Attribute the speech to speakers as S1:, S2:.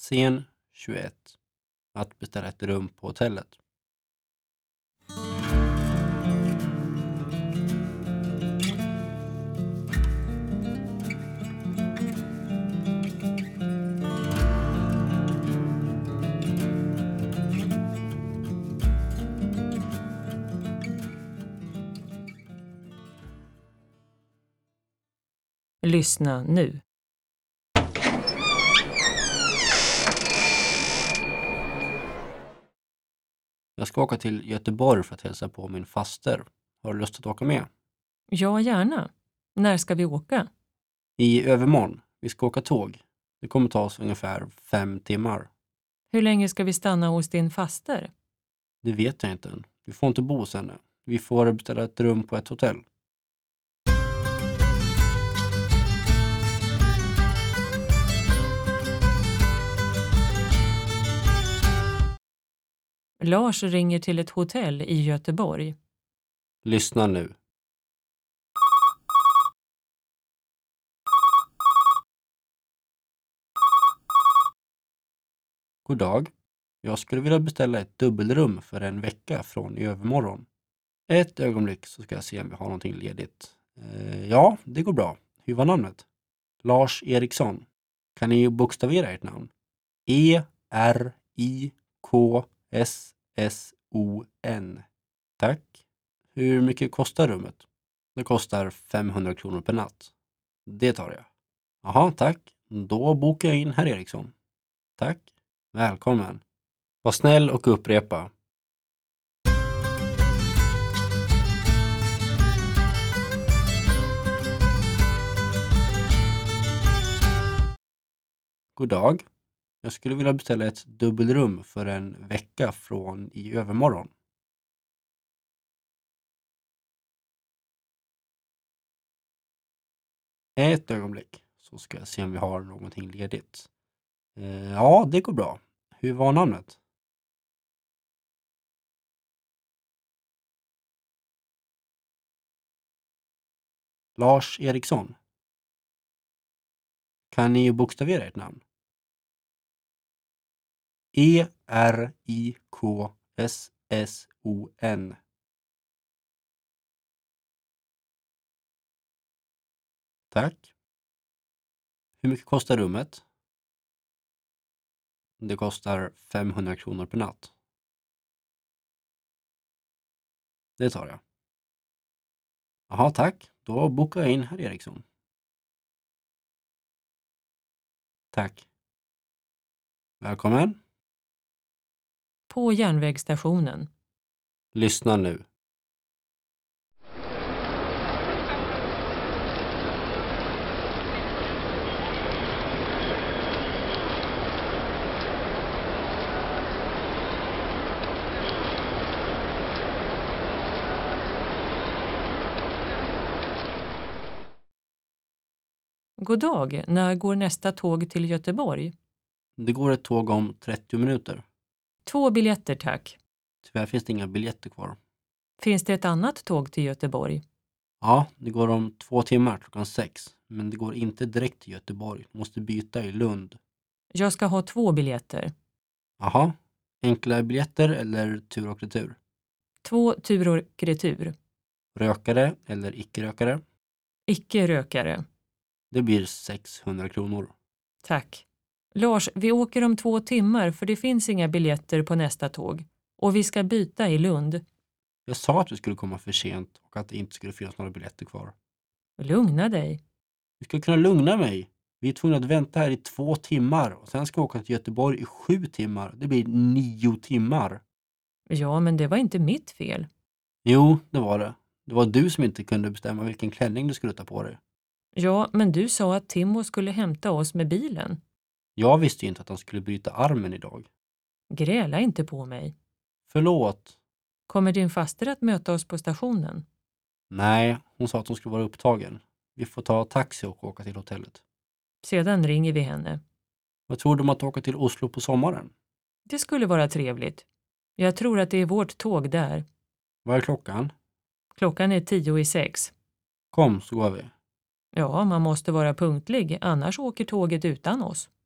S1: Scen 21. Att beställa ett rum på hotellet.
S2: Lyssna nu.
S1: Jag ska åka till Göteborg för att hälsa på min faster. Har du lust att åka med?
S2: Ja, gärna. När ska vi åka?
S1: I övermorgon. Vi ska åka tåg. Det kommer ta oss ungefär 5 timmar.
S2: Hur länge ska vi stanna hos din faster?
S1: Det vet jag inte än. Vi får inte bo hos henne. Vi får beställa ett rum på ett hotell.
S2: Lars ringer till ett hotell i Göteborg.
S1: Lyssna nu. God dag. Jag skulle vilja beställa ett dubbelrum för en vecka från i övermorgon. Ett ögonblick så ska jag se om vi har någonting ledigt. Ja, det går bra. Hur var namnet? Lars Eriksson. Kan ni bokstavera ert namn? Erikson. Tack. Hur mycket kostar rummet? Det kostar 500 kronor per natt. Det tar jag. Jaha, tack. Då bokar jag in herr Eriksson. Tack. Välkommen. Var snäll och upprepa. God dag. Jag skulle vilja beställa ett dubbelrum för en vecka från i övermorgon. Ett ögonblick så ska jag se om vi har någonting ledigt. Ja, det går bra. Hur var namnet? Lars Eriksson. Kan ni bokstavera ert namn? Erikson. Tack. Hur mycket kostar rummet? Det kostar 500 kronor per natt. Det tar jag. Jaha, tack. Då bokar jag in herr Eriksson. Tack. Välkommen.
S2: På järnvägsstationen.
S1: Lyssna nu.
S2: God dag. När går nästa tåg till Göteborg?
S1: Det går ett tåg om 30 minuter.
S2: 2 biljetter, tack.
S1: Tyvärr finns det inga biljetter kvar.
S2: Finns det ett annat tåg till Göteborg?
S1: Ja, det går om 2 timmar klockan 6. Men det går inte direkt till Göteborg. Du måste byta i Lund.
S2: Jag ska ha 2 biljetter.
S1: Jaha, enkla biljetter eller tur och retur?
S2: 2 tur och retur.
S1: Rökare eller icke-rökare?
S2: Icke-rökare.
S1: Det blir 600 kronor.
S2: Tack. Lars, vi åker om 2 timmar för det finns inga biljetter på nästa tåg. Och vi ska byta i Lund.
S1: Jag sa att vi skulle komma för sent och att det inte skulle finnas några biljetter kvar.
S2: Lugna dig.
S1: Du ska kunna lugna mig. Vi är tvungna att vänta här i 2 timmar och sen ska vi åka till Göteborg i 7 timmar. Det blir 9 timmar.
S2: Ja, men det var inte mitt fel.
S1: Jo, det var det. Det var du som inte kunde bestämma vilken klänning du skulle ta på dig.
S2: Ja, men du sa att Timo skulle hämta oss med bilen.
S1: Jag visste ju inte att han skulle bryta armen idag.
S2: Gräla inte på mig.
S1: Förlåt.
S2: Kommer din faster att möta oss på stationen?
S1: Nej, hon sa att hon skulle vara upptagen. Vi får ta taxi och åka till hotellet.
S2: Sedan ringer vi henne.
S1: Vad tror du om att åka till Oslo på sommaren?
S2: Det skulle vara trevligt. Jag tror att det är vårt tåg där.
S1: Vad är klockan?
S2: Klockan är 5:50.
S1: Kom så går vi.
S2: Ja, man måste vara punktlig, annars åker tåget utan oss.